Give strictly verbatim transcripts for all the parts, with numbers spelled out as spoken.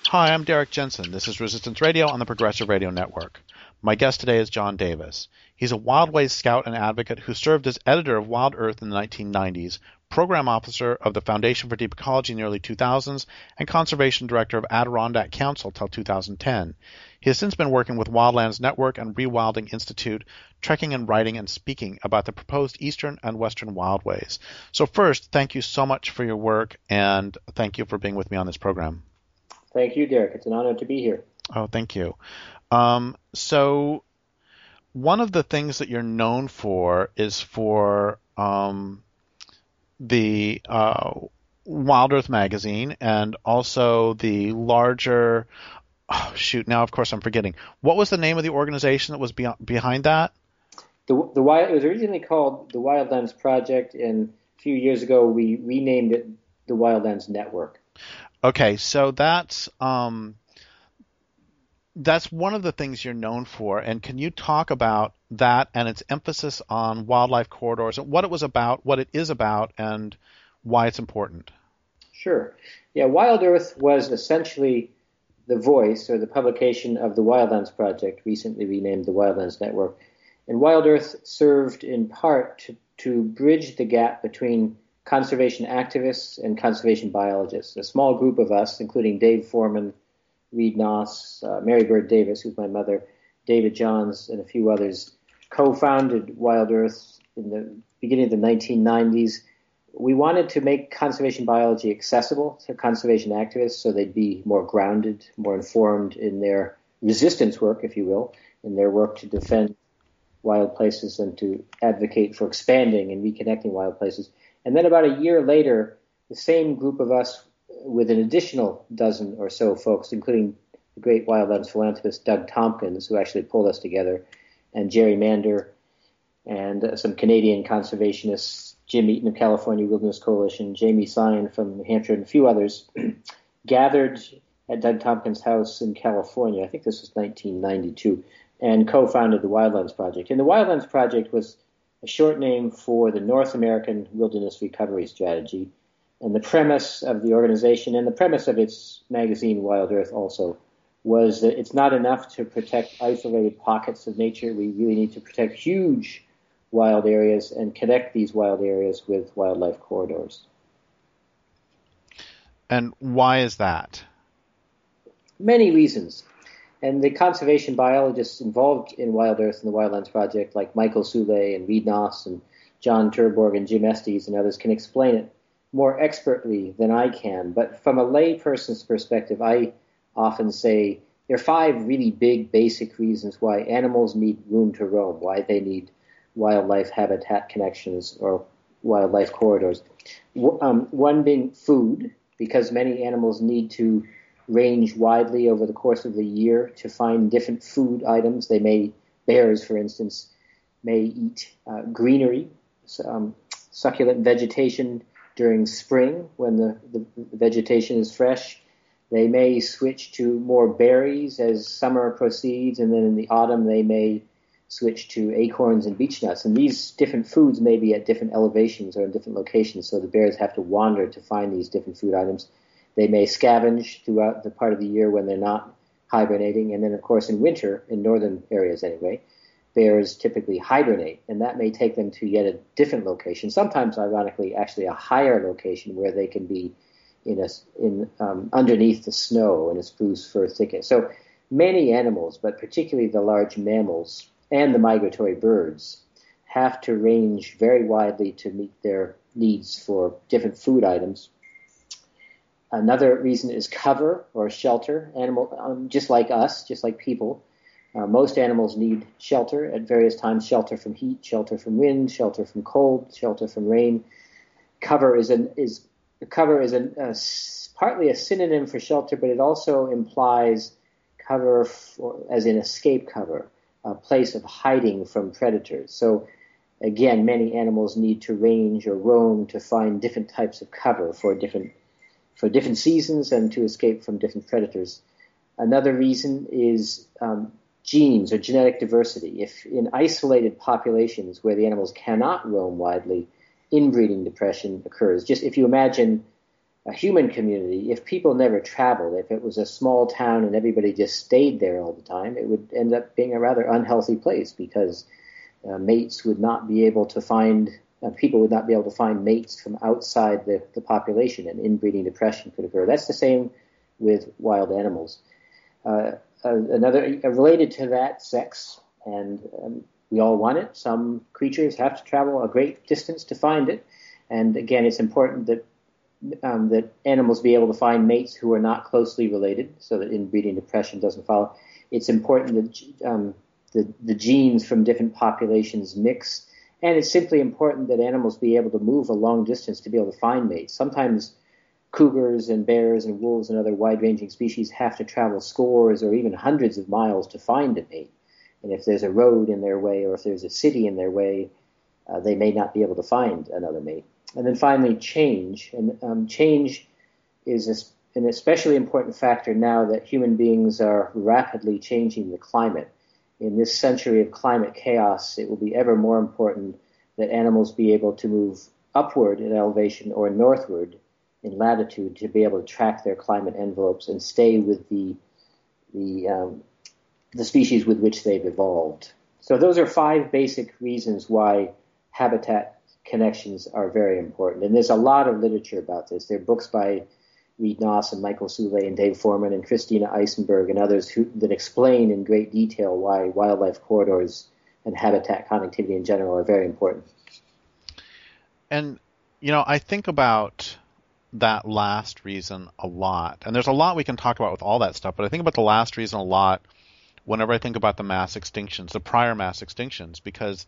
Hi, I'm Derek Jensen. This is Resistance Radio on the Progressive Radio Network. My guest today is John Davis. He's a Wildways scout and advocate who served as editor of Wild Earth in the nineteen nineties, program officer of the Foundation for Deep Ecology in the early two thousands, and conservation director of Adirondack Council till two thousand ten. He has since been working with Wildlands Network and Rewilding Institute, trekking and writing and speaking about the proposed eastern and western wildways. So first, thank you so much for your work, and thank you for being with me on this program. Thank you, Derek. It's an honor to be here. Oh, thank you. Um, so one of the things that you're known for is for um, the uh, Wild Earth magazine and also the larger oh, – shoot, now of course I'm forgetting. What was the name of the organization that was be- behind that? The, the Wild, it was originally called the Wildlands Project, and a few years ago we renamed it the Wildlands Network. Okay, so that's um, that's one of the things you're known for, and can you talk about that and its emphasis on wildlife corridors, and what it was about, what it is about, and why it's important? Sure. Yeah, Wild Earth was essentially the voice or the publication of the Wildlands Project, recently renamed the Wildlands Network. And Wild Earth served in part to, to bridge the gap between conservation activists and conservation biologists. A small group of us, including Dave Foreman, Reed Noss, uh, Mary Bird Davis, who's my mother, David Johns, and a few others, co-founded Wild Earth in the beginning of the nineteen nineties. We wanted to make conservation biology accessible to conservation activists so they'd be more grounded, more informed in their resistance work, if you will, in their work to defend wild places and to advocate for expanding and reconnecting wild places. And then about a year later, the same group of us with an additional dozen or so folks, including the great wildlands philanthropist Doug Tompkins, who actually pulled us together, and Jerry Mander, and uh, some Canadian conservationists, Jim Eaton of California Wilderness Coalition, Jamie Sion from New Hampshire, and a few others, gathered at Doug Tompkins' house in California. I think this was nineteen ninety-two, and co-founded the Wildlands Project. And the Wildlands Project was a short name for the North American Wilderness Recovery Strategy. And the premise of the organization and the premise of its magazine, Wild Earth, also was that it's not enough to protect isolated pockets of nature. We really need to protect huge wild areas and connect these wild areas with wildlife corridors. And why is that? Many reasons. And the conservation biologists involved in Wild Earth and the Wildlands Project, like Michael Soule and Reed Noss and John Terborg and Jim Estes and others, can explain it more expertly than I can. But from a layperson's perspective, I often say there are five really big basic reasons why animals need room to roam, why they need wildlife habitat connections or wildlife corridors. Um, one being food, because many animals need to range widely over the course of the year to find different food items. They may, bears, for instance, may eat uh, greenery, um, succulent vegetation during spring when the, the, the vegetation is fresh. They may switch to more berries as summer proceeds, and then in the autumn they may switch to acorns and beech nuts. And these different foods may be at different elevations or in different locations, so the bears have to wander to find these different food items. They may scavenge throughout the part of the year when they're not hibernating. And then, of course, in winter, in northern areas anyway, bears typically hibernate, and that may take them to yet a different location, sometimes, ironically, actually a higher location where they can be in a, in um, underneath the snow in a spruce fir thicket. So many animals, but particularly the large mammals and the migratory birds, have to range very widely to meet their needs for different food items. Another reason is cover or shelter. Animal, um, just like us, just like people, uh, most animals need shelter at various times: shelter from heat, shelter from wind, shelter from cold, shelter from rain. Cover is an is cover is an, uh, partly a synonym for shelter, but it also implies cover for, as in escape cover, a place of hiding from predators. So, again, many animals need to range or roam to find different types of cover for different. for different seasons and to escape from different predators. Another reason is um, genes or genetic diversity. If in isolated populations where the animals cannot roam widely, inbreeding depression occurs. Just if you imagine a human community, if people never traveled, if it was a small town and everybody just stayed there all the time, it would end up being a rather unhealthy place because uh, mates would not be able to find, uh, people would not be able to find mates from outside the, the population, and inbreeding depression could occur. That's the same with wild animals. Uh, uh, another, uh, related to that, sex, and um, we all want it. Some creatures have to travel a great distance to find it. And again, it's important that Um, that animals be able to find mates who are not closely related, so that inbreeding depression doesn't follow. It's important that um, the, the genes from different populations mix, and it's simply important that animals be able to move a long distance to be able to find mates. Sometimes cougars and bears and wolves and other wide-ranging species have to travel scores or even hundreds of miles to find a mate. And if there's a road in their way or if there's a city in their way, uh, they may not be able to find another mate. And then finally, change. And um, change is a, an especially important factor now that human beings are rapidly changing the climate. In this century of climate chaos, it will be ever more important that animals be able to move upward in elevation or northward in latitude to be able to track their climate envelopes and stay with the the um, the species with which they've evolved. So those are five basic reasons why habitat connections are very important. And there's a lot of literature about this. There are books by Reed Noss and Michael Soule and Dave Foreman and Christina Eisenberg and others who, that explain in great detail why wildlife corridors and habitat connectivity in general are very important. And, you know, I think about that last reason a lot. And there's a lot we can talk about with all that stuff, but I think about the last reason a lot whenever I think about the mass extinctions, the prior mass extinctions, because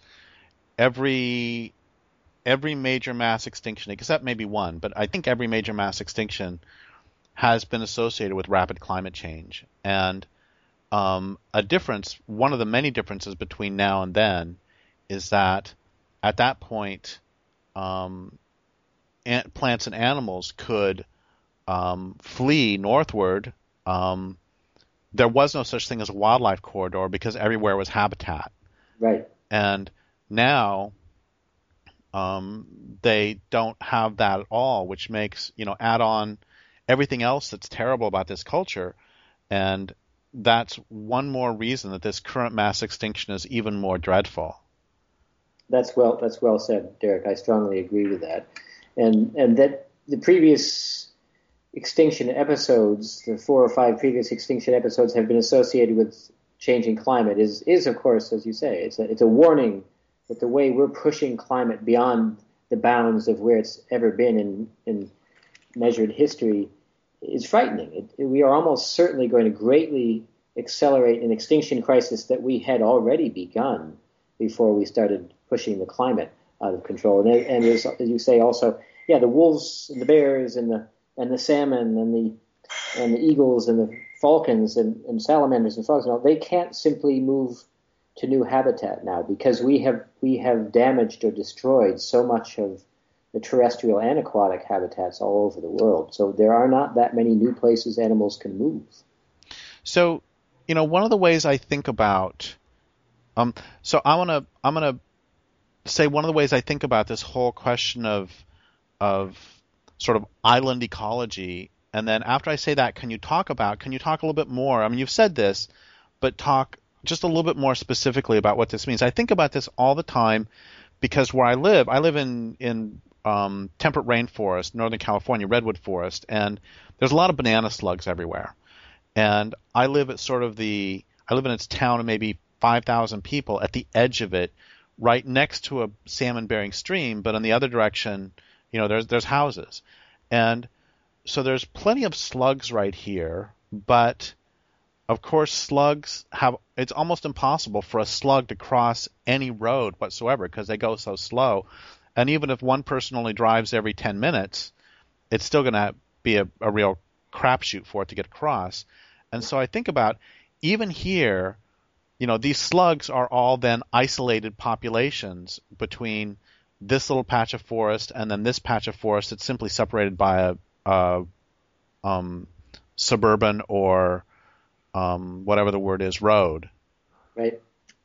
every every major mass extinction, except maybe one, but I think every major mass extinction has been associated with rapid climate change. And um, a difference, one of the many differences between now and then is that at that point, um, ant, plants and animals could um, flee northward. Um, there was no such thing as a wildlife corridor because everywhere was habitat. Right. And now um, they don't have that at all, which makes, you know, add on everything else that's terrible about this culture. And that's one more reason that this current mass extinction is even more dreadful. That's well, that's well said, Derek. I strongly agree with that. And, and that the previous extinction episodes, the four or five previous extinction episodes have been associated with changing climate is, is of course, as you say, it's a, it's a warning that the way we're pushing climate beyond the bounds of where it's ever been in, in measured history is frightening. It, it, we are almost certainly going to greatly accelerate an extinction crisis that we had already begun before we started pushing the climate out of control. And, and as, as you say also, yeah, the wolves and the bears and the and the salmon and the and the eagles and the falcons and, and salamanders and frogs and all, they can't simply move to new habitat now because we have we have damaged or destroyed so much of the terrestrial and aquatic habitats all over the world. So there are not that many new places animals can move. So, you know, one of the ways I think about um so I wanna I'm gonna say one of the ways I think about this whole question of of sort of island ecology, and then after I say that, can you talk about can you talk a little bit more? I mean, you've said this, but talk just a little bit more specifically about what this means. I think about this all the time because where I live, I live in in um, temperate rainforest, Northern California, redwood forest, and there's a lot of banana slugs everywhere. And I live at sort of the I live in its town of maybe five thousand people at the edge of it, right next to a salmon-bearing stream, but in the other direction, you know, there's there's houses. And so there's plenty of slugs right here, but of course slugs have, it's almost impossible for a slug to cross any road whatsoever because they go so slow. And even if one person only drives every ten minutes, it's still going to be a, a real crapshoot for it to get across. And so I think about, even here, you know, these slugs are all then isolated populations between this little patch of forest and then this patch of forest that's simply separated by a, a um, suburban or um, whatever the word is, road. Right.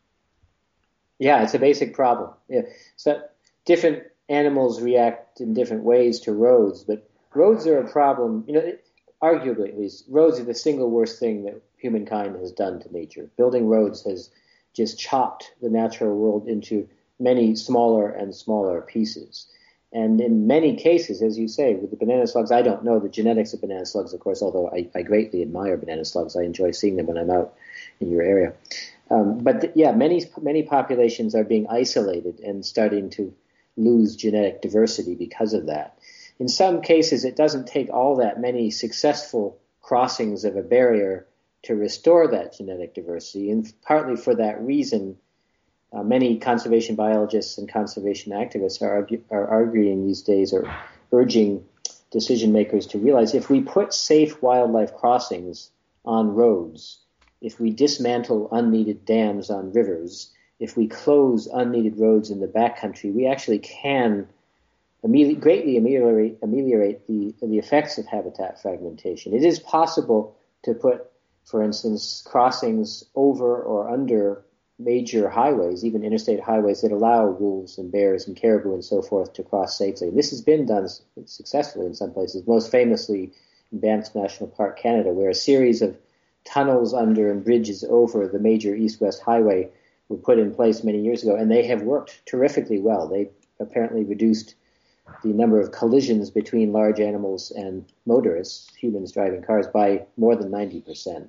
Yeah, it's a basic problem. Yeah. So different animals react in different ways to roads, but roads are a problem. You know, it, arguably at least, roads are the single worst thing that humankind has done to nature. Building roads has just chopped the natural world into many smaller and smaller pieces. And in many cases, as you say, with the banana slugs, I don't know the genetics of banana slugs, of course, although I, I greatly admire banana slugs. I enjoy seeing them when I'm out in your area. Um, but th- yeah, many many populations are being isolated and starting to lose genetic diversity because of that. In some cases, it doesn't take all that many successful crossings of a barrier to restore that genetic diversity, and partly for that reason, Uh, many conservation biologists and conservation activists are, argue, are arguing these days, or urging decision makers to realize if we put safe wildlife crossings on roads, if we dismantle unneeded dams on rivers, if we close unneeded roads in the backcountry, we actually can ameli- greatly ameliorate, ameliorate the, the effects of habitat fragmentation. It is possible to put, for instance, crossings over or under major highways, even interstate highways that allow wolves and bears and caribou and so forth to cross safely. This has been done successfully in some places, most famously in Banff National Park, Canada, where a series of tunnels under and bridges over the major east-west highway were put in place many years ago, and they have worked terrifically well. They apparently reduced the number of collisions between large animals and motorists, humans driving cars, by more than ninety percent.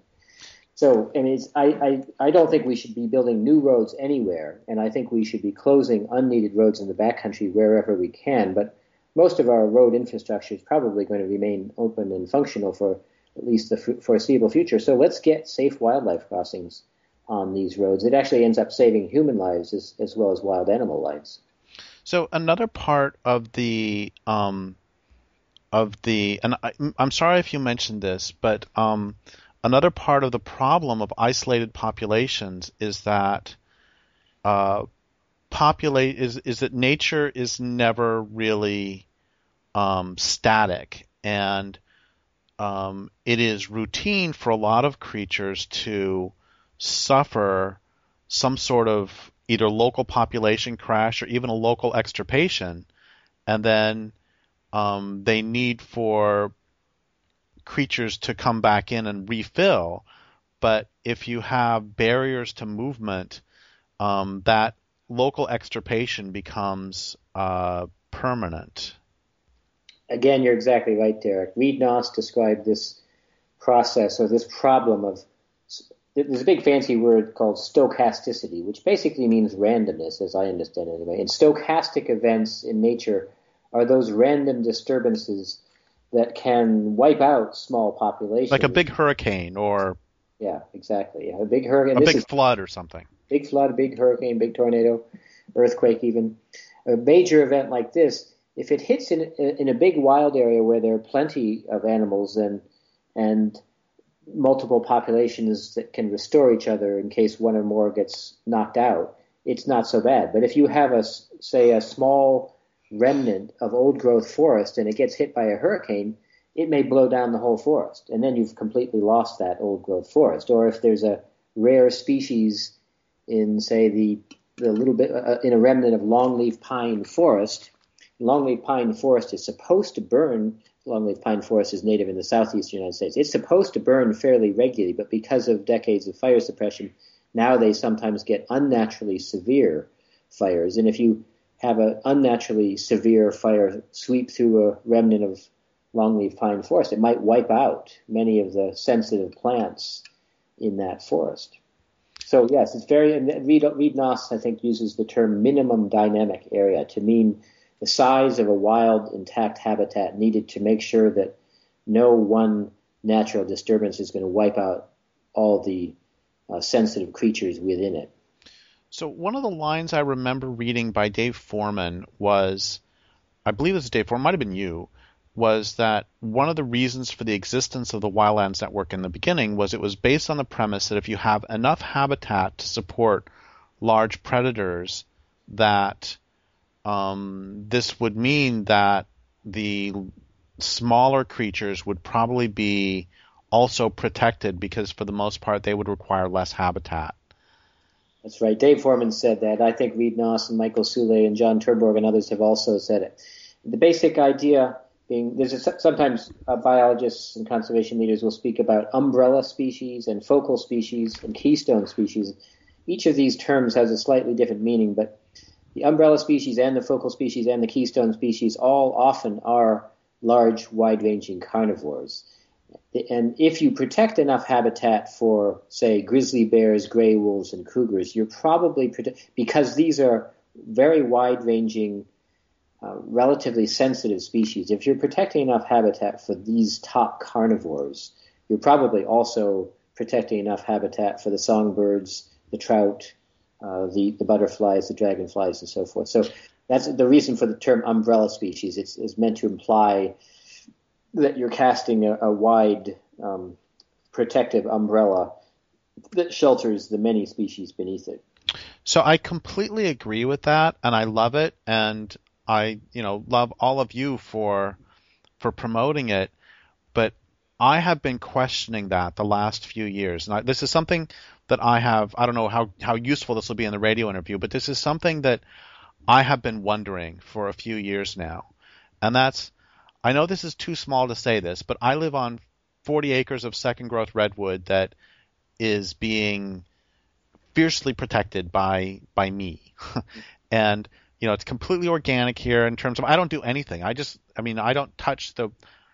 So, I mean, it's, I, I, I don't think we should be building new roads anywhere, and I think we should be closing unneeded roads in the backcountry wherever we can. But most of our road infrastructure is probably going to remain open and functional for at least the foreseeable future. So let's get safe wildlife crossings on these roads. It actually ends up saving human lives as, as well as wild animal lives. So another part of the um, of the, and I, I'm sorry if you mentioned this, but um, another part of the problem of isolated populations is that uh, populate is is that nature is never really um, static, and um, it is routine for a lot of creatures to suffer some sort of either local population crash or even a local extirpation, and then um, they need for creatures to come back in and refill. But if you have barriers to movement, um, that local extirpation becomes uh, permanent. Again, you're exactly right, Derek. Reed Noss described this process or this problem of, there's a big fancy word called stochasticity, which basically means randomness, as I understand it anyway. And stochastic events in nature are those random disturbances that can wipe out small populations. Like a big hurricane or... Yeah, exactly. Yeah, a big hurricane. A this big is, flood or something. Big flood, big hurricane, big tornado, earthquake even. A major event like this, if it hits in, in a big wild area where there are plenty of animals and and multiple populations that can restore each other in case one or more gets knocked out, it's not so bad. But if you have, a, say, a small remnant of old-growth forest and it gets hit by a hurricane, it may blow down the whole forest, and then you've completely lost that old-growth forest. Or if there's a rare species in, say, the, the little bit uh, in a remnant of longleaf pine forest, longleaf pine forest is supposed to burn. Longleaf pine forest is native in the southeastern United States. It's supposed to burn fairly regularly, but because of decades of fire suppression, now they sometimes get unnaturally severe fires. And if you have an unnaturally severe fire sweep through a remnant of longleaf pine forest, it might wipe out many of the sensitive plants in that forest. So yes, it's very, and Reed, Reed Noss, I think, uses the term minimum dynamic area to mean the size of a wild, intact habitat needed to make sure that no one natural disturbance is going to wipe out all the uh, sensitive creatures within it. So one of the lines I remember reading by Dave Foreman was, I believe this is Dave Foreman, might have been you, was that one of the reasons for the existence of the Wildlands Network in the beginning was it was based on the premise that if you have enough habitat to support large predators, that um, this would mean that the smaller creatures would probably be also protected because for the most part they would require less habitat. That's right. Dave Foreman said that. I think Reed Noss and Michael Soule and John Terborg and others have also said it. The basic idea being there's a, sometimes uh, biologists and conservation leaders will speak about umbrella species and focal species and keystone species. Each of these terms has a slightly different meaning, but the umbrella species and the focal species and the keystone species all often are large, wide-ranging carnivores. And if you protect enough habitat for, say, grizzly bears, gray wolves, and cougars, you're probably prote- because these are very wide-ranging, uh, relatively sensitive species. If you're protecting enough habitat for these top carnivores, you're probably also protecting enough habitat for the songbirds, the trout, uh, the the butterflies, the dragonflies, and so forth. So that's the reason for the term umbrella species. It's, it's meant to imply that you're casting a, a wide um, protective umbrella that shelters the many species beneath it. So I completely agree with that, and I love it, and I, you know, love all of you for for promoting it. But I have been questioning that the last few years, and I, this is something that I have. I don't know how how useful this will be in the radio interview, but this is something that I have been wondering for a few years now, and that's. I know this is too small to say this, but I live on forty acres of second growth redwood that is being fiercely protected by by me. And you know, it's completely organic here in terms of I don't do anything. I just I mean, I don't touch the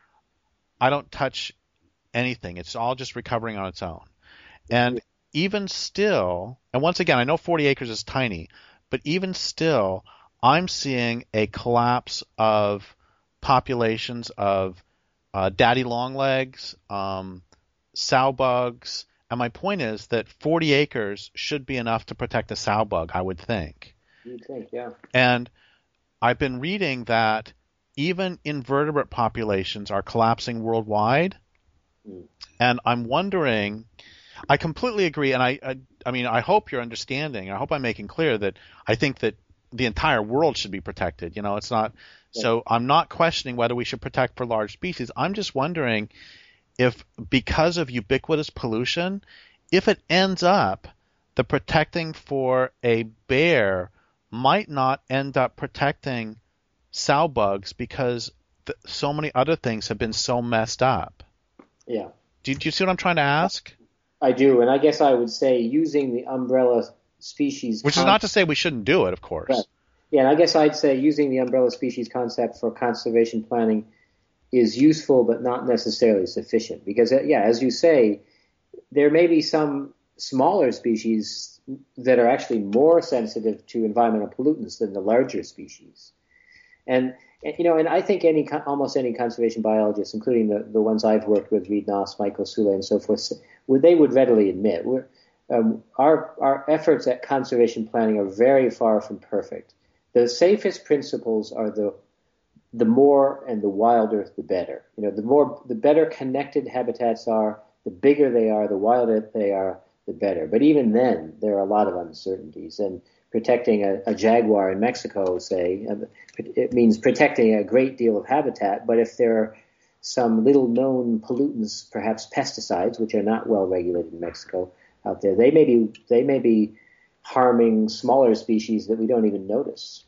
I don't touch anything. It's all just recovering on its own. And even still, and once again, I know forty acres is tiny, but even still, I'm seeing a collapse of populations of uh, daddy longlegs, um, sow bugs, and my point is that forty acres should be enough to protect a sow bug, I would think. You'd think, yeah. And I've been reading that even invertebrate populations are collapsing worldwide, mm. and I'm wondering. I completely agree, and I, I, I mean, I hope you're understanding. I hope I'm making clear that I think that the entire world should be protected. You know, it's not. So I'm not questioning whether we should protect for large species. I'm just wondering if, because of ubiquitous pollution, if it ends up the protecting for a bear might not end up protecting sow bugs because th- so many other things have been so messed up. Yeah. Do, do you see what I'm trying to ask? I do, and I guess I would say using the umbrella species, which con- is not to say we shouldn't do it, of course. Right. Yeah, and I guess I'd say using the umbrella species concept for conservation planning is useful, but not necessarily sufficient. Because, yeah, as you say, there may be some smaller species that are actually more sensitive to environmental pollutants than the larger species. And, you know, and I think any almost any conservation biologist, including the, the ones I've worked with, Reed Noss, Michael Soule, and so forth, they would readily admit we're, um, our our efforts at conservation planning are very far from perfect. The safest principles are the the more and the wilder, the better. You know, the more, the better connected habitats are, the bigger they are, the wilder they are, the better. But even then, there are a lot of uncertainties. And protecting a, a jaguar in Mexico, say, it means protecting a great deal of habitat. But if there are some little-known pollutants, perhaps pesticides, which are not well regulated in Mexico out there, they may be they may be harming smaller species that we don't even notice.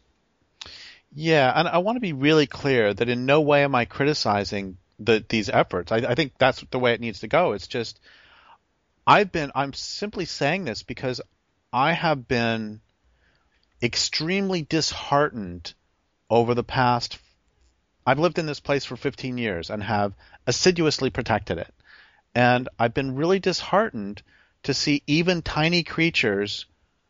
Yeah, and I want to be really clear that in no way am I criticizing the, these efforts. I, I think that's the way it needs to go. It's just I've been I'm simply saying this because I have been extremely disheartened over the past. I've lived in this place for fifteen years and have assiduously protected it, and I've been really disheartened to see even tiny creatures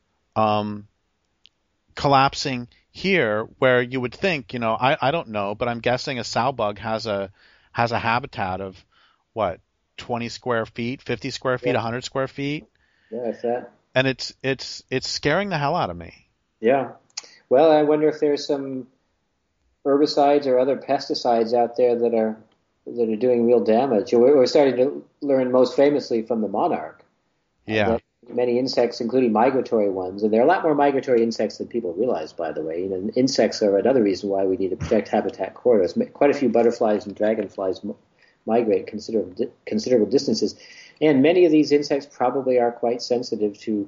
um, collapsing here, where you would think, you know, I, I don't know, but I'm guessing a sow bug has a has a habitat of what, twenty square feet, fifty square feet, yeah. one hundred square feet. Yeah, that's that. And it's it's it's scaring the hell out of me. Yeah. Well, I wonder if there's some herbicides or other pesticides out there that are that are doing real damage. We're, we're starting to learn most famously from the monarch. Yeah. Uh, many insects, including migratory ones, and there are a lot more migratory insects than people realize, by the way. You know, insects are another reason why we need to protect habitat corridors. Quite a few butterflies and dragonflies m- migrate considerable di- considerable distances, and many of these insects probably are quite sensitive to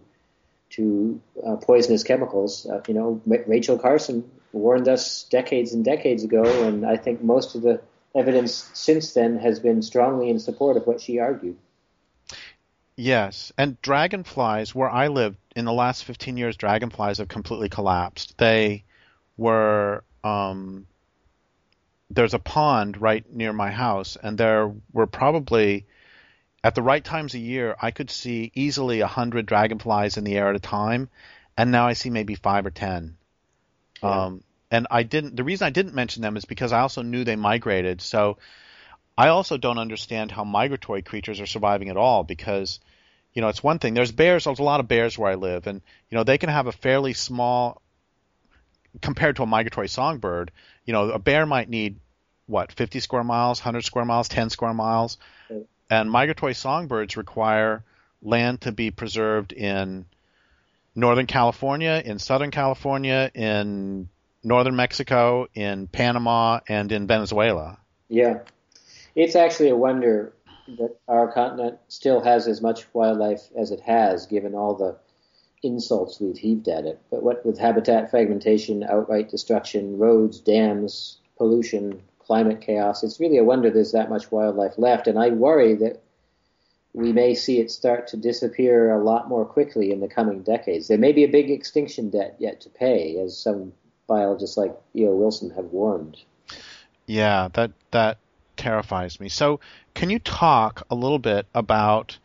to uh, poisonous chemicals. Uh, you know, M- Rachel Carson warned us decades and decades ago, and I think most of the evidence since then has been strongly in support of what she argued. Yes, and dragonflies, where I live, in the last fifteen years, dragonflies have completely collapsed. They were, um, there's a pond right near my house, and there were probably, at the right times of year, I could see easily a hundred dragonflies in the air at a time, and now I see maybe five or ten. Yeah. Um, and I didn't, the reason I didn't mention them is because I also knew they migrated, so I also don't understand how migratory creatures are surviving at all because, you know, it's one thing. There's bears. There's a lot of bears where I live, and you know they can have a fairly small, compared to a migratory songbird. You know, a bear might need what fifty square miles, one hundred square miles, ten square miles, and migratory songbirds require land to be preserved in Northern California, in Southern California, in Northern Mexico, in Panama, and in Venezuela. Yeah. It's actually a wonder that our continent still has as much wildlife as it has, given all the insults we've heaped at it. But what with habitat fragmentation, outright destruction, roads, dams, pollution, climate chaos, it's really a wonder there's that much wildlife left. And I worry that we may see it start to disappear a lot more quickly in the coming decades. There may be a big extinction debt yet to pay, as some biologists like E O Wilson have warned. Yeah, that that terrifies me. So can you talk a little bit about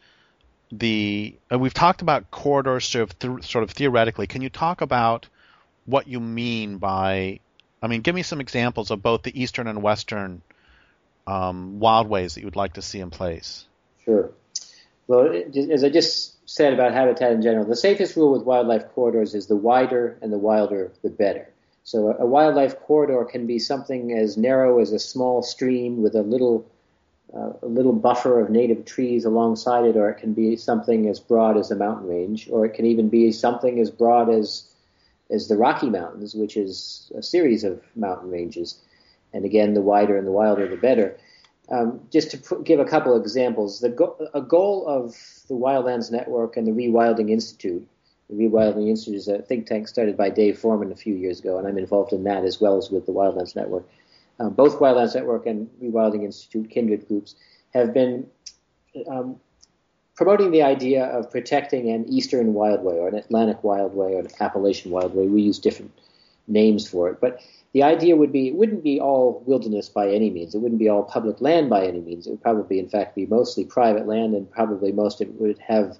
the uh, we've talked about corridors sort of, th- sort of theoretically. Can you talk about what you mean by, I mean, give me some examples of both the eastern and western um, wildways that you would like to see in place? Sure. Well, as I just said about habitat in general, the safest rule with wildlife corridors is the wider and the wilder, the better. So a wildlife corridor can be something as narrow as a small stream with a little uh, a little buffer of native trees alongside it, or it can be something as broad as a mountain range, or it can even be something as broad as as the Rocky Mountains, which is a series of mountain ranges. And again, the wider and the wilder, the better. Um, just to put, give a couple of examples, the go- a goal of the Wildlands Network and the Rewilding Institute. The Rewilding Institute is a think tank started by Dave Foreman a few years ago, and I'm involved in that as well as with the Wildlands Network. Um, both Wildlands Network and Rewilding Institute, kindred groups, have been um, promoting the idea of protecting an eastern wildway or an Atlantic wildway or an Appalachian wildway. We use different names for it, but the idea would be it wouldn't be all wilderness by any means. It wouldn't be all public land by any means. It would probably, in fact, be mostly private land, and probably most of it would have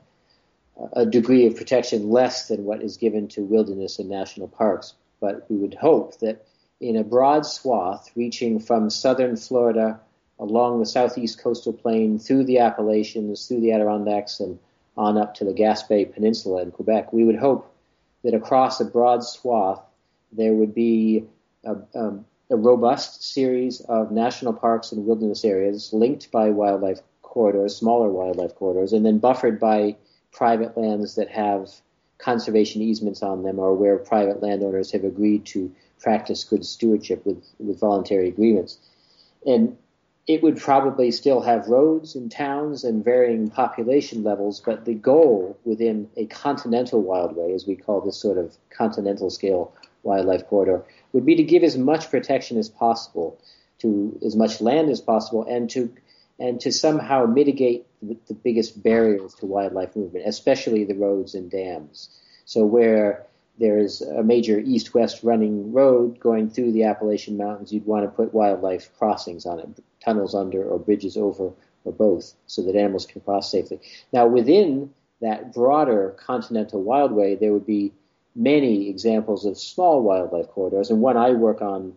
a degree of protection less than what is given to wilderness and national parks. But we would hope that in a broad swath reaching from southern Florida along the southeast coastal plain through the Appalachians, through the Adirondacks, and on up to the Gaspé Peninsula in Quebec, we would hope that across a broad swath there would be a, um, a robust series of national parks and wilderness areas linked by wildlife corridors, smaller wildlife corridors, and then buffered by private lands that have conservation easements on them, or where private landowners have agreed to practice good stewardship with, with voluntary agreements. And it would probably still have roads and towns and varying population levels, but the goal within a continental wildway, as we call this sort of continental scale wildlife corridor, would be to give as much protection as possible to as much land as possible, and to and to somehow mitigate the, the biggest barriers to wildlife movement, especially the roads and dams. So where there is a major east-west running road going through the Appalachian Mountains, you'd want to put wildlife crossings on it, tunnels under or bridges over or both, so that animals can cross safely. Now, within that broader continental wildway, there would be many examples of small wildlife corridors, and one I work on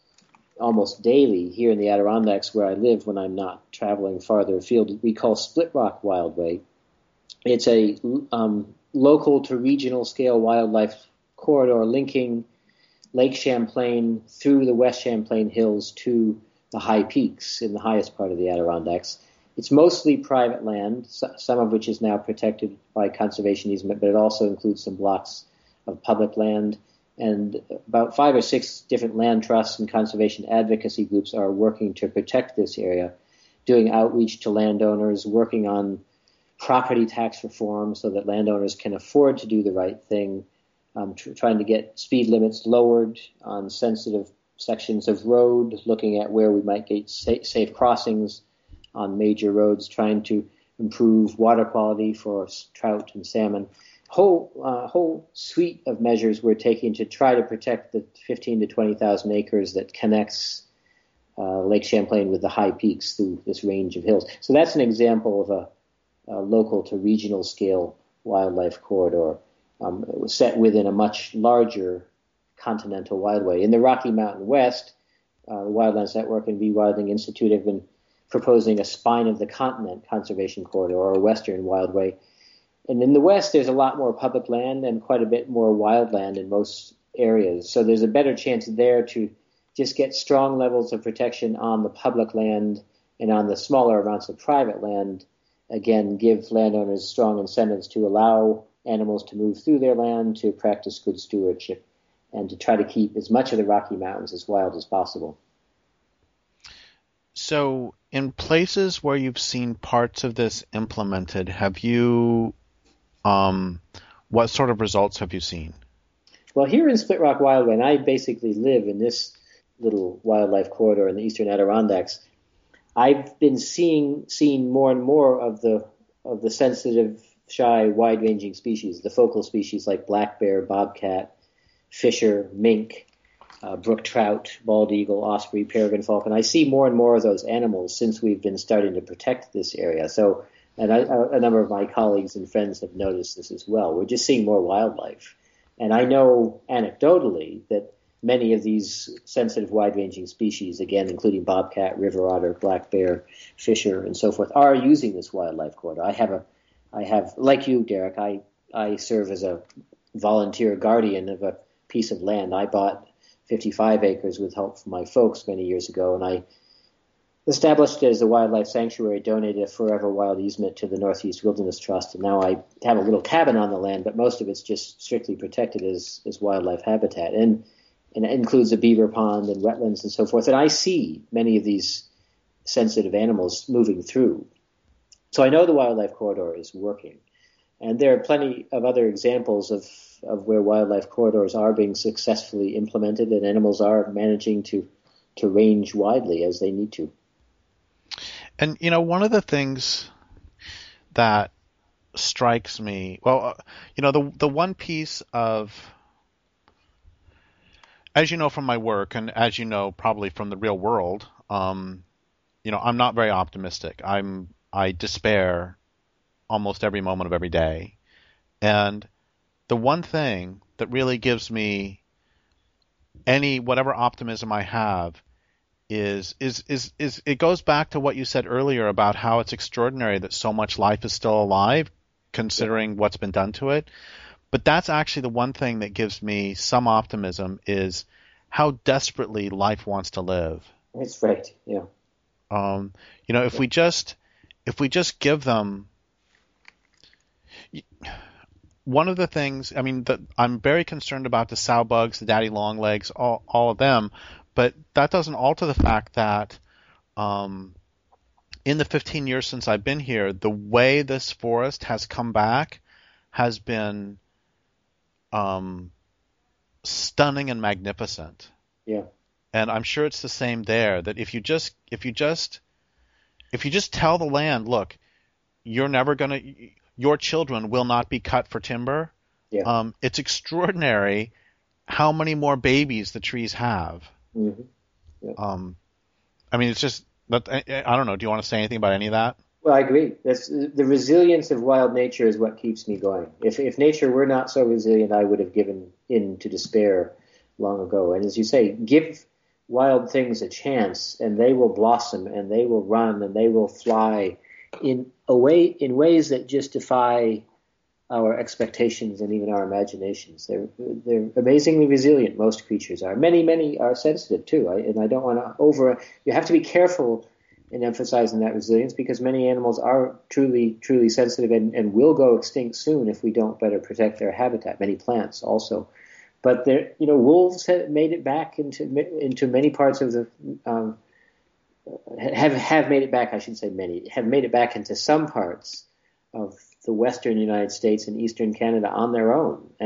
almost daily here in the Adirondacks where I live when I'm not traveling farther afield, we call Split Rock Wildway. It's a um, local to regional scale wildlife corridor linking Lake Champlain through the West Champlain Hills to the high peaks in the highest part of the Adirondacks. It's mostly private land, some of which is now protected by conservation easement, but it also includes some blocks of public land. And about five or six different land trusts and conservation advocacy groups are working to protect this area, doing outreach to landowners, working on property tax reform so that landowners can afford to do the right thing, um, tr- trying to get speed limits lowered on sensitive sections of road, looking at where we might get safe crossings on major roads, trying to improve water quality for trout and salmon. Whole uh, whole suite of measures we're taking to try to protect the fifteen to twenty thousand acres that connects uh, Lake Champlain with the high peaks through this range of hills. So that's an example of a, a local to regional scale wildlife corridor. Um, it was set within a much larger continental wildway. In the Rocky Mountain West, uh, the Wildlands Network and Rewilding Institute have been proposing a spine of the continent conservation corridor, or a western wildway. And in the West, there's a lot more public land and quite a bit more wildland in most areas. So there's a better chance there to just get strong levels of protection on the public land, and on the smaller amounts of private land, again, give landowners strong incentives to allow animals to move through their land, to practice good stewardship, and to try to keep as much of the Rocky Mountains as wild as possible. So in places where you've seen parts of this implemented, have you, um, what sort of results have you seen? Well, here in Split Rock Wildway, and I basically live in this little wildlife corridor in the eastern Adirondacks, I've been seeing seeing more and more of the of the sensitive, shy, wide-ranging species, the focal species like black bear, bobcat, fisher, mink, uh, brook trout, bald eagle, osprey, peregrine falcon. I see more and more of those animals since we've been starting to protect this area. So, and I, a number of my colleagues and friends have noticed this as well. We're just seeing more wildlife. And I know anecdotally that many of these sensitive, wide-ranging species, again, including bobcat, river otter, black bear, fisher, and so forth, are using this wildlife corridor. I have a, I have, like you, Derek, I, I serve as a volunteer guardian of a piece of land. I bought fifty-five acres with help from my folks many years ago, and I established it as a wildlife sanctuary, donated a forever wild easement to the Northeast Wilderness Trust, and now I have a little cabin on the land, but most of it's just strictly protected as, as wildlife habitat. And And it includes a beaver pond and wetlands and so forth. And I see many of these sensitive animals moving through. So I know the wildlife corridor is working. And there are plenty of other examples of, of where wildlife corridors are being successfully implemented and animals are managing to, to range widely as they need to. And, you know, one of the things that strikes me, well, you know, the the one piece of, as you know from my work, and as you know probably from the real world, um, you know, I'm not very optimistic. I'm I despair almost every moment of every day. And the one thing that really gives me any whatever optimism I have is is is is it goes back to what you said earlier about how it's extraordinary that so much life is still alive, considering what's been done to it. But that's actually the one thing that gives me some optimism, is how desperately life wants to live. That's right. Yeah. Um, you know, if we just if we just give them one of the things, I mean, the, I'm very concerned about the sow bugs, the daddy longlegs, all all of them, but that doesn't alter the fact that um, in the fifteen years since I've been here, the way this forest has come back has been Um, stunning and magnificent. Yeah. And I'm sure it's the same there, that if you just if you just if you just tell the land, look, you're never going to your children will not be cut for timber. Yeah. Um, it's extraordinary how many more babies the trees have. Mm-hmm. Yeah. Um, I mean, it's just I, I don't know. Do you want to say anything about any of that? Well, I agree. That's, the resilience of wild nature is what keeps me going. If if nature were not so resilient, I would have given in to despair long ago. And as you say, give wild things a chance, and they will blossom, and they will run, and they will fly in a way in ways that just defy our expectations and even our imaginations. They're they're amazingly resilient. Most creatures are. Many many are sensitive too. I, and I don't want to over. You have to be careful in emphasizing that resilience, because many animals are truly, truly sensitive and, and will go extinct soon if we don't better protect their habitat. Many plants also. But there, you know, wolves have made it back into into many parts of the um, have have made it back. I should say many have made it back into some parts of the western United States and eastern Canada on their own, and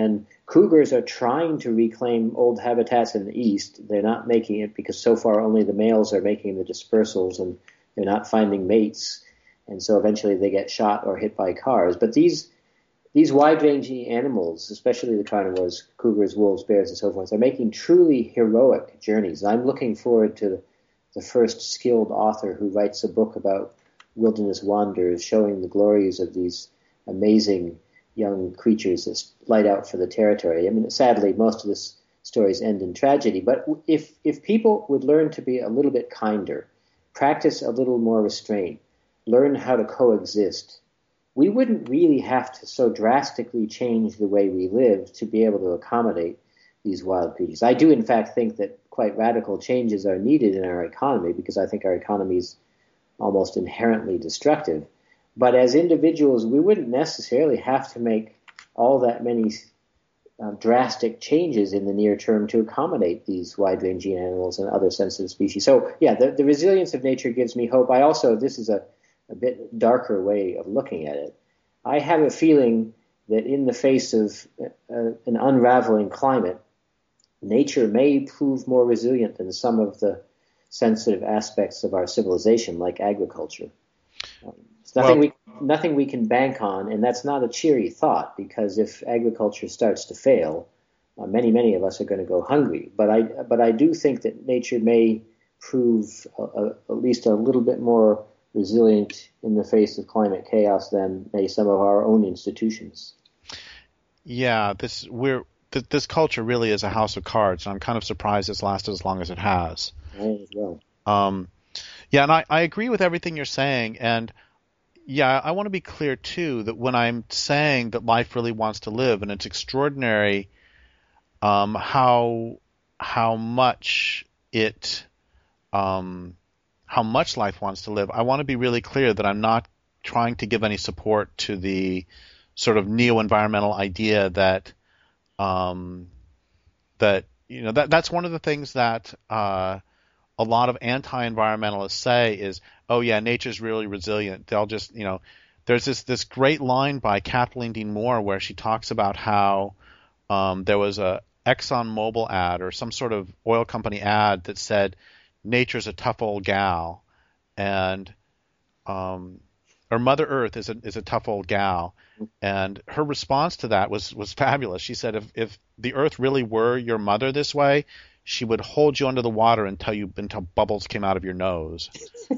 Cougars are trying to reclaim old habitats in the east. They're not making it because so far only the males are making the dispersals and they're not finding mates. And so eventually they get shot or hit by cars. But these these wide-ranging animals, especially the carnivores, cougars, wolves, bears, and so forth, are making truly heroic journeys. And I'm looking forward to the, the first skilled author who writes a book about wilderness wanderers, showing the glories of these amazing young creatures that light out for the territory. I mean, sadly, most of the stories end in tragedy. But if if people would learn to be a little bit kinder, practice a little more restraint, learn how to coexist, we wouldn't really have to so drastically change the way we live to be able to accommodate these wild creatures. I do, in fact, think that quite radical changes are needed in our economy because I think our economy is almost inherently destructive. But as individuals, we wouldn't necessarily have to make all that many uh, drastic changes in the near term to accommodate these wide-ranging animals and other sensitive species. So, yeah, the, the resilience of nature gives me hope. I also, this is a, a bit darker way of looking at it. I have a feeling that in the face of uh, an unraveling climate, nature may prove more resilient than some of the sensitive aspects of our civilization, like agriculture. Um, it's nothing well, we nothing we can bank on, and that's not a cheery thought, because if agriculture starts to fail, uh, many many of us are going to go hungry. But I but I do think that nature may prove a, a, at least a little bit more resilient in the face of climate chaos than may some of our own institutions. Yeah, this we're th- this culture really is a house of cards, and I'm kind of surprised it's lasted as long as it has. I as well. Um, yeah, and I, I agree with everything you're saying, and yeah, I want to be clear too that when I'm saying that life really wants to live, and it's extraordinary um, how how much it um, how much life wants to live, I want to be really clear that I'm not trying to give any support to the sort of neo-environmental idea that um, that you know that that's one of the things that uh, a lot of anti-environmentalists say is, oh yeah, nature's really resilient. They'll just, you know, there's this this great line by Kathleen Dean Moore where she talks about how um, there was a ExxonMobil ad or some sort of oil company ad that said, nature's a tough old gal, and um, or Mother Earth is a is a tough old gal, and her response to that was was fabulous. She said, if if the Earth really were your mother this way, she would hold you under the water until you until bubbles came out of your nose.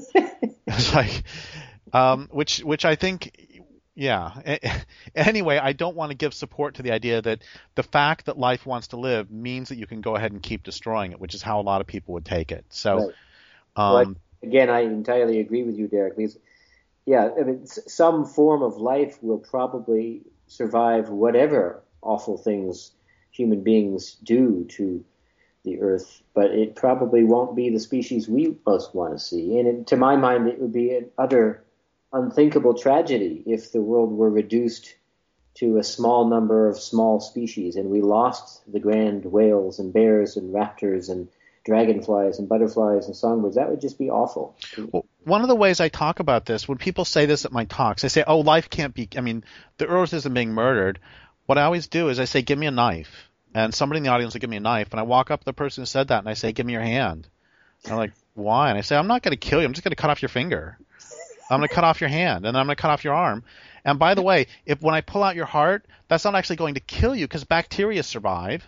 It's like, um, which which I think, yeah. Anyway, I don't want to give support to the idea that the fact that life wants to live means that you can go ahead and keep destroying it, which is how a lot of people would take it. So, right. um, well, again, I entirely agree with you, Derek. Because, yeah, I mean, some form of life will probably survive whatever awful things human beings do to the Earth, but it probably won't be the species we most want to see. And it, to my mind, it would be an utter unthinkable tragedy if the world were reduced to a small number of small species and we lost the grand whales and bears and raptors and dragonflies and butterflies and songbirds. That would just be awful. Well, one of the ways I talk about this, when people say this at my talks, they say, oh, life can't be, I mean, the Earth isn't being murdered. What I always do is I say, give me a knife. And somebody in the audience will give me a knife, and I walk up to the person who said that, and I say, give me your hand. And they're like, why? And I say, I'm not going to kill you. I'm just going to cut off your finger. I'm going to cut off your hand, and then I'm going to cut off your arm. And by the way, if when I pull out your heart, that's not actually going to kill you because bacteria survive.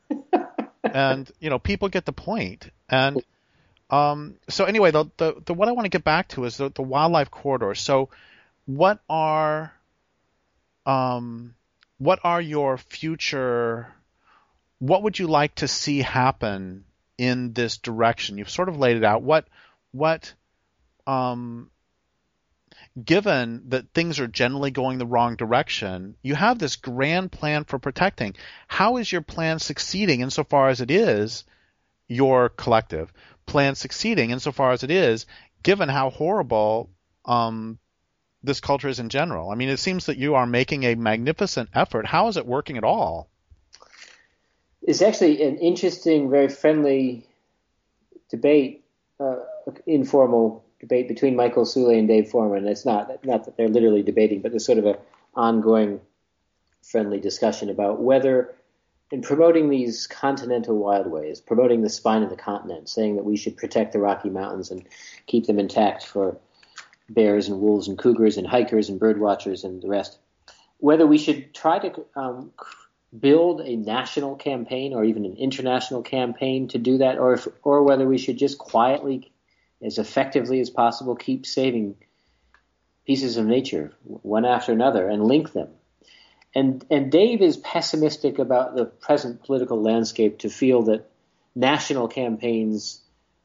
And, you know, people get the point. And um, so anyway, the, the, the what I want to get back to is the, the wildlife corridor. So what are um, what are your future – what would you like to see happen in this direction? You've sort of laid it out. What, what, um, given that things are generally going the wrong direction, you have this grand plan for protecting. How is your plan succeeding insofar as it is your collective plan succeeding insofar as it is, given how horrible um, this culture is in general? I mean, it seems that you are making a magnificent effort. How is it working at all? It's actually an interesting, very friendly debate, uh, informal debate between Michael Soule and Dave Foreman. It's not not that they're literally debating, but there's sort of an ongoing friendly discussion about whether in promoting these continental wildways, promoting the spine of the continent, saying that we should protect the Rocky Mountains and keep them intact for bears and wolves and cougars and hikers and bird watchers and the rest, whether we should try to um, build a national campaign or even an international campaign to do that, or if, or whether we should just quietly, as effectively as possible, keep saving pieces of nature one after another and link them. And and Dave is pessimistic about the present political landscape to feel that national campaigns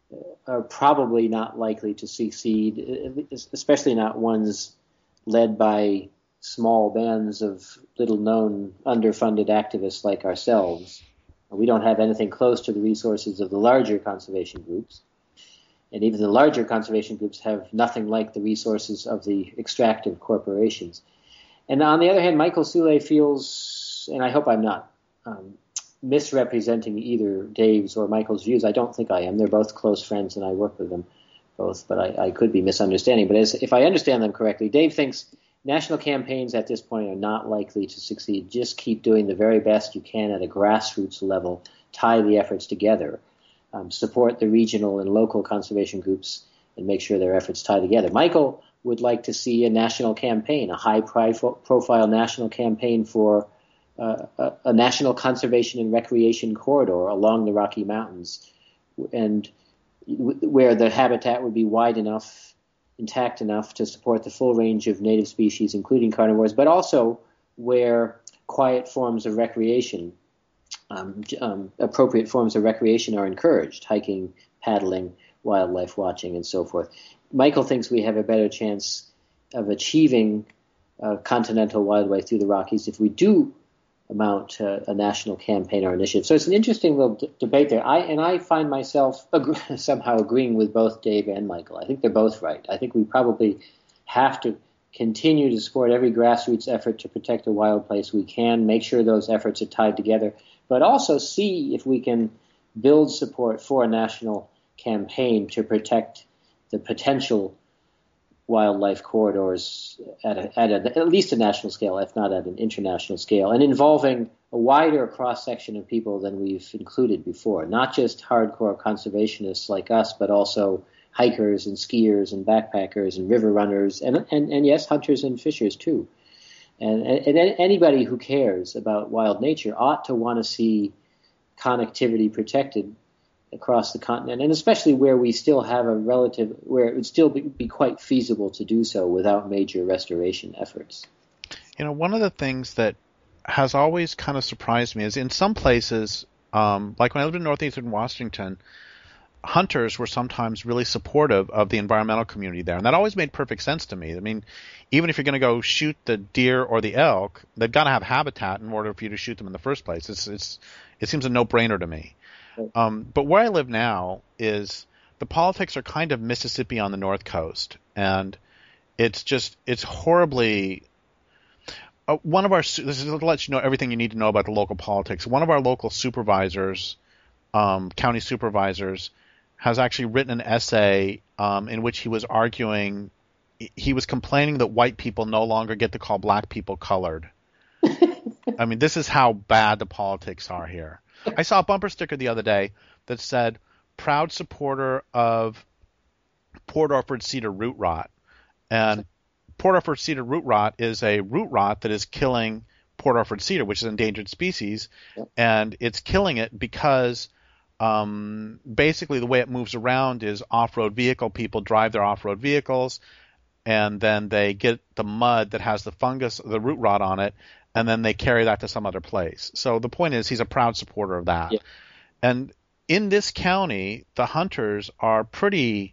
are probably not likely to succeed, especially not ones led by small bands of little-known, underfunded activists like ourselves. We don't have anything close to the resources of the larger conservation groups. And even the larger conservation groups have nothing like the resources of the extractive corporations. And on the other hand, Michael Soule feels, and I hope I'm not um, misrepresenting either Dave's or Michael's views. I don't think I am. They're both close friends, and I work with them both, but I, I could be misunderstanding. But as, if I understand them correctly, Dave thinks national campaigns at this point are not likely to succeed. Just keep doing the very best you can at a grassroots level, tie the efforts together, um, support the regional and local conservation groups, and make sure their efforts tie together. Michael would like to see a national campaign, a high-profile national campaign for uh, a, a national conservation and recreation corridor along the Rocky Mountains, and w- where the habitat would be wide enough, intact enough to support the full range of native species, including carnivores, but also where quiet forms of recreation, um, um, appropriate forms of recreation are encouraged, hiking, paddling, wildlife watching, and so forth. Michael thinks we have a better chance of achieving a continental wildway through the Rockies if we do mount a, a national campaign or initiative. So it's an interesting little d- debate there. I and I find myself ag- somehow agreeing with both Dave and Michael. I think they're both right. I think we probably have to continue to support every grassroots effort to protect a wild place we can, make sure those efforts are tied together, but also see if we can build support for a national campaign to protect the potential wildlife corridors at, a, at, a, at least a national scale, if not at an international scale, and involving a wider cross-section of people than we've included before, not just hardcore conservationists like us, but also hikers and skiers and backpackers and river runners, and, and, and yes, hunters and fishers too. And, and, and anybody who cares about wild nature ought to want to see connectivity protected across the continent, and especially where we still have a relative, where it would still be, be quite feasible to do so without major restoration efforts. You know, one of the things that has always kind of surprised me is in some places, um, like when I lived in northeastern Washington, hunters were sometimes really supportive of the environmental community there, and that always made perfect sense to me. I mean, even if you're going to go shoot the deer or the elk, they've got to have habitat in order for you to shoot them in the first place. It's, it's, it seems a no-brainer to me. Um, but where I live now is the politics are kind of Mississippi on the North Coast, and it's just it's horribly. Uh, one of our this is to let you know everything you need to know about the local politics. One of our local supervisors, um, county supervisors, has actually written an essay um, in which he was arguing. He was complaining that white people no longer get to call black people colored. I mean, this is how bad the politics are here. I saw a bumper sticker the other day that said, proud supporter of Port Orford cedar root rot. And Port Orford cedar root rot is a root rot that is killing Port Orford cedar, which is an endangered species. Yep. And it's killing it because um, basically the way it moves around is off-road vehicle people drive their off-road vehicles, and then they get the mud that has the fungus, the root rot on it, and then they carry that to some other place. So the point is he's a proud supporter of that. Yeah. And in this county, the hunters are pretty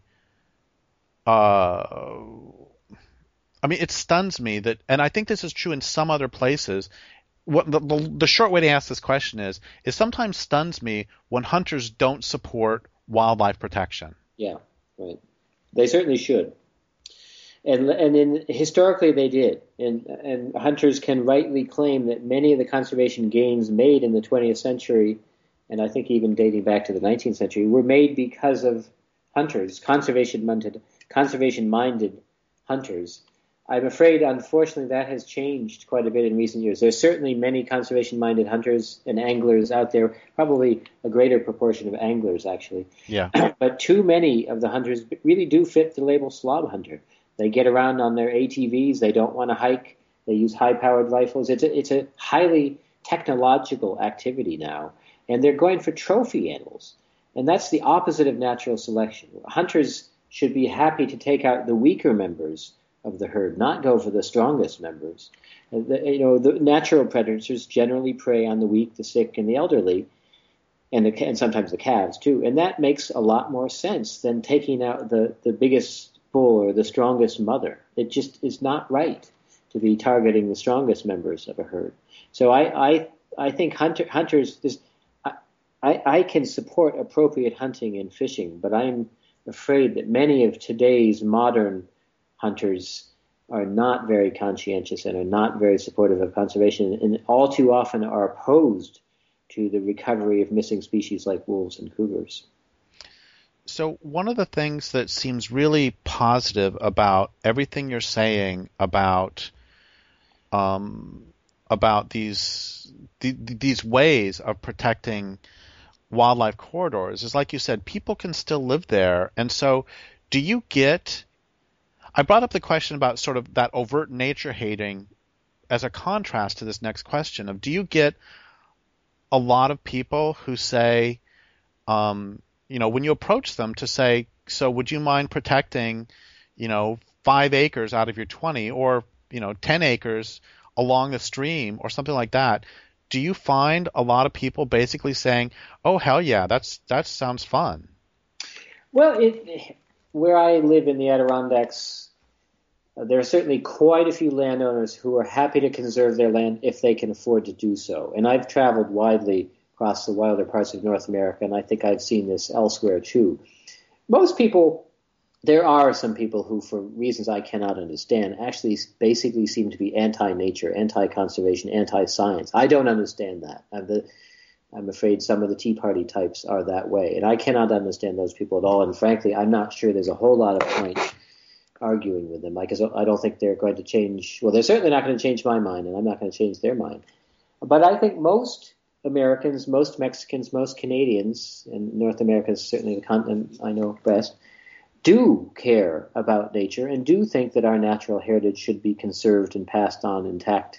uh, – I mean, it stuns me that – and I think this is true in some other places. What the, the, the short way to ask this question is, it sometimes stuns me when hunters don't support wildlife protection. Yeah, right. They certainly should. And and in, historically they did, and and hunters can rightly claim that many of the conservation gains made in the twentieth century, and I think even dating back to the nineteenth century, were made because of hunters, conservation-minded, conservation-minded hunters, I'm afraid, unfortunately, that has changed quite a bit in recent years. There's certainly many conservation-minded hunters and anglers out there, probably a greater proportion of anglers, actually. Yeah. But too many of the hunters really do fit the label slob hunter. They get around on their A T Vs. They don't want to hike. They use high-powered rifles. It's a, it's a highly technological activity now, and they're going for trophy animals. And that's the opposite of natural selection. Hunters should be happy to take out the weaker members of the herd, not go for the strongest members. The, you know, the natural predators generally prey on the weak, the sick, and the elderly, and, the, and sometimes the calves too. And that makes a lot more sense than taking out the, the biggest bull or the strongest mother. It just is not right to be targeting the strongest members of a herd. So I I, I think hunter, hunters, this, I, I can support appropriate hunting and fishing, but I'm afraid that many of today's modern hunters are not very conscientious and are not very supportive of conservation, and all too often are opposed to the recovery of missing species like wolves and cougars. So one of the things that seems really positive about everything you're saying about um, about these the, these ways of protecting wildlife corridors is, like you said, people can still live there. And so do you get I brought up the question about sort of that overt nature hating as a contrast to this next question of, do you get a lot of people who say, um, you know, when you approach them to say, so would you mind protecting, you know, five acres out of your twenty, or, you know, ten acres along the stream or something like that? Do you find a lot of people basically saying, oh, hell yeah, that's that sounds fun? Well, it, where I live in the Adirondacks, Uh, there are certainly quite a few landowners who are happy to conserve their land if they can afford to do so. And I've traveled widely across the wilder parts of North America, and I think I've seen this elsewhere too. Most people, there are some people who, for reasons I cannot understand, actually basically seem to be anti-nature, anti-conservation, anti-science. I don't understand that. I'm, the, I'm afraid some of the Tea Party types are that way, and I cannot understand those people at all. And frankly, I'm not sure there's a whole lot of point arguing with them, because I don't think they're going to change. Well, they're certainly not going to change my mind, and I'm not going to change their mind. But I think most Americans, most Mexicans, most Canadians, and North America is certainly the continent I know best, do care about nature and do think that our natural heritage should be conserved and passed on intact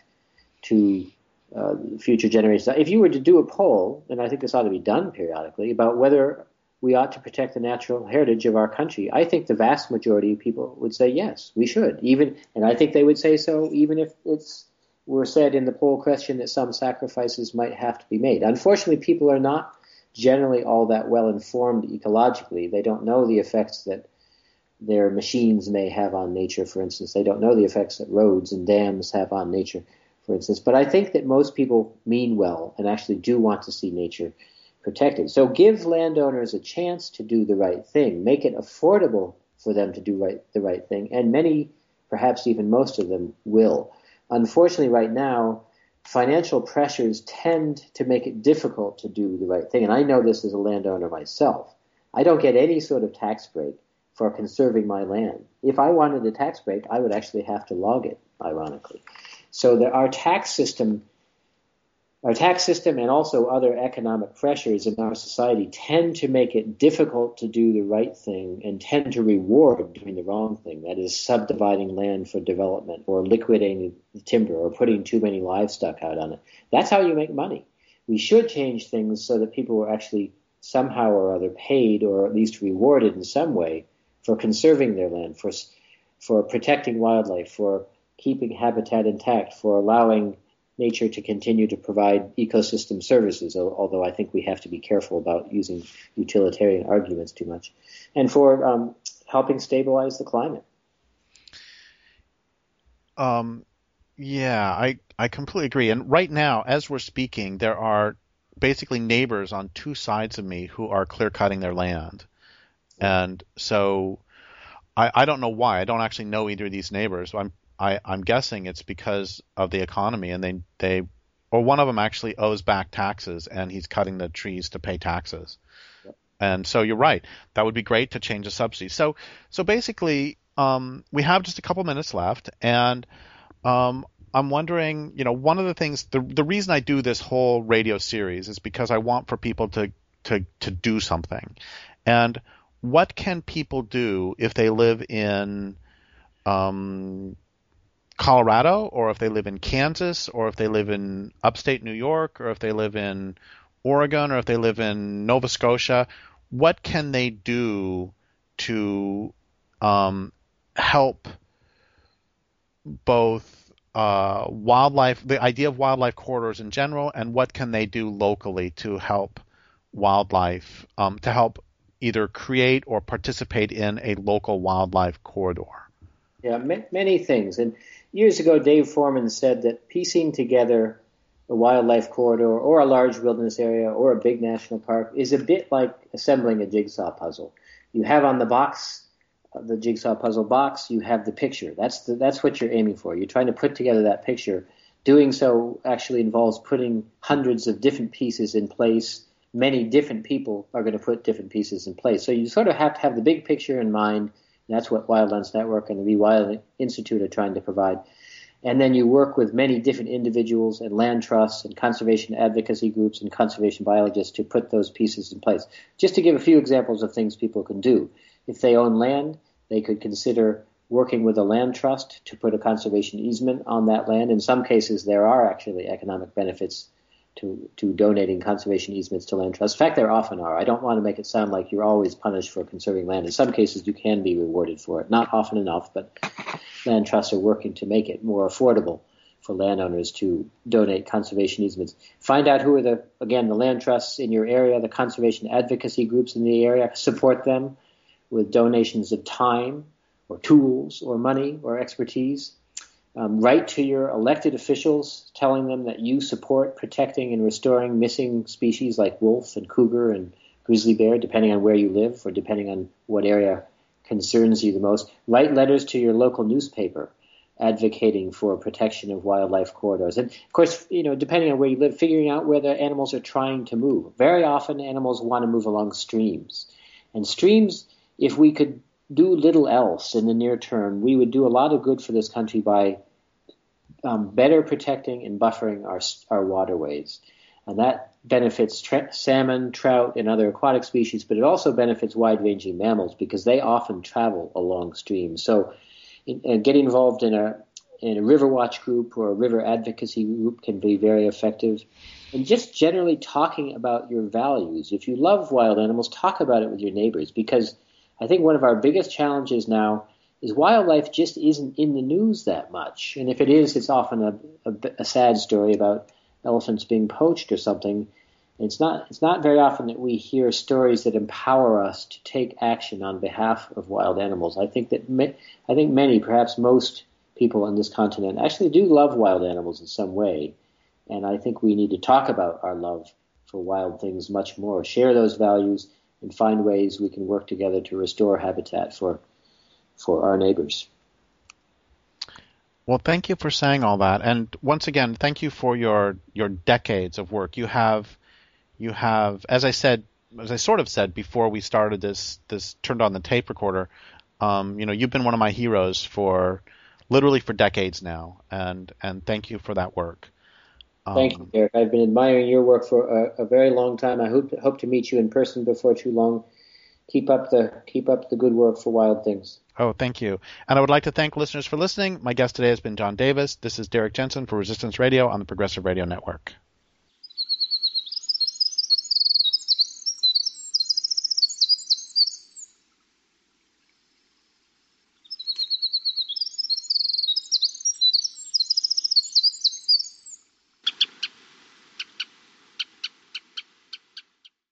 to uh, future generations. If you were to do a poll, and I think this ought to be done periodically, about whether we ought to protect the natural heritage of our country, I think the vast majority of people would say yes, we should. Even, and I think they would say so even if it's were said in the poll question that some sacrifices might have to be made. Unfortunately, people are not generally all that well informed ecologically. They don't know the effects that their machines may have on nature, for instance. They don't know the effects that roads and dams have on nature, for instance. But I think that most people mean well and actually do want to see nature protected. So give landowners a chance to do the right thing. Make it affordable for them to do right, the right thing. And many, perhaps even most of them, will. Unfortunately, right now, financial pressures tend to make it difficult to do the right thing. And I know this as a landowner myself. I don't get any sort of tax break for conserving my land. If I wanted a tax break, I would actually have to log it, ironically. So that our tax system Our tax system and also other economic pressures in our society tend to make it difficult to do the right thing and tend to reward doing the wrong thing, that is subdividing land for development or liquidating the timber or putting too many livestock out on it. That's how you make money. We should change things so that people are actually somehow or other paid or at least rewarded in some way for conserving their land, for, for protecting wildlife, for keeping habitat intact, for allowing nature to continue to provide ecosystem services, although I think we have to be careful about using utilitarian arguments too much, and for um, helping stabilize the climate. Um, yeah, I, I completely agree. And right now, as we're speaking, there are basically neighbors on two sides of me who are clear-cutting their land. And so I, I don't know why. I don't actually know either of these neighbors. I'm I, I'm guessing it's because of the economy, and they, they, or one of them actually owes back taxes, and he's cutting the trees to pay taxes. Yep. And so you're right. That would be great to change the subsidy. So, so basically, um, we have just a couple minutes left, and um, I'm wondering, you know, one of the things, the the reason I do this whole radio series is because I want for people to to to do something. And what can people do if they live in um, Colorado, or if they live in Kansas, or if they live in upstate New York, or if they live in Oregon, or if they live in Nova Scotia? What can they do to um, help both uh, wildlife, the idea of wildlife corridors in general, and what can they do locally to help wildlife, um, to help either create or participate in a local wildlife corridor? Yeah, ma- many things. And years ago, Dave Foreman said that piecing together a wildlife corridor or a large wilderness area or a big national park is a bit like assembling a jigsaw puzzle. You have on the box, the jigsaw puzzle box, you have the picture. That's the, that's what you're aiming for. You're trying to put together that picture. Doing so actually involves putting hundreds of different pieces in place. Many different people are going to put different pieces in place. So you sort of have to have the big picture in mind. And that's what Wildlands Network and the Rewild Institute are trying to provide. And then you work with many different individuals and land trusts and conservation advocacy groups and conservation biologists to put those pieces in place. Just to give a few examples of things people can do. If they own land, they could consider working with a land trust to put a conservation easement on that land. In some cases, there are actually economic benefits to, to donating conservation easements to land trusts. In fact, there often are. I don't want to make it sound like you're always punished for conserving land. In some cases, you can be rewarded for it. Not often enough, but land trusts are working to make it more affordable for landowners to donate conservation easements. Find out who are the, again, the land trusts in your area, the conservation advocacy groups in the area. Support them with donations of time or tools or money or expertise. Um, write to your elected officials telling them that you support protecting and restoring missing species like wolf and cougar and grizzly bear, depending on where you live or depending on what area concerns you the most. Write letters to your local newspaper advocating for protection of wildlife corridors. And, of course, you know, depending on where you live, figuring out where the animals are trying to move. Very often animals want to move along streams. And streams, if we could do little else in the near term, we would do a lot of good for this country by um, better protecting and buffering our our waterways. And that benefits tra- salmon, trout, and other aquatic species, but it also benefits wide-ranging mammals because they often travel along streams. So in, uh, getting involved in a in a river watch group or a river advocacy group can be very effective. And just generally talking about your values. If you love wild animals, talk about it with your neighbors, because I think one of our biggest challenges now is wildlife just isn't in the news that much. And if it is, it's often a, a, a sad story about elephants being poached or something. It's not it's not very often that we hear stories that empower us to take action on behalf of wild animals. I think that ma- I think many, perhaps most people on this continent actually do love wild animals in some way. And I think we need to talk about our love for wild things much more, share those values, and find ways we can work together to restore habitat for for our neighbors. Well, thank you for saying all that, and once again, thank you for your your decades of work. You have, you have, as I said, as I sort of said before we started this this turned on the tape recorder. Um, you know, you've been one of my heroes for literally for decades now, and and thank you for that work. Um, thank you, Derek. I've been admiring your work for a, a very long time. I hope hope to meet you in person before too long. Keep up the keep up the good work for wild things. Oh, thank you. And I would like to thank listeners for listening. My guest today has been John Davis. This is Derek Jensen for Resistance Radio on the Progressive Radio Network.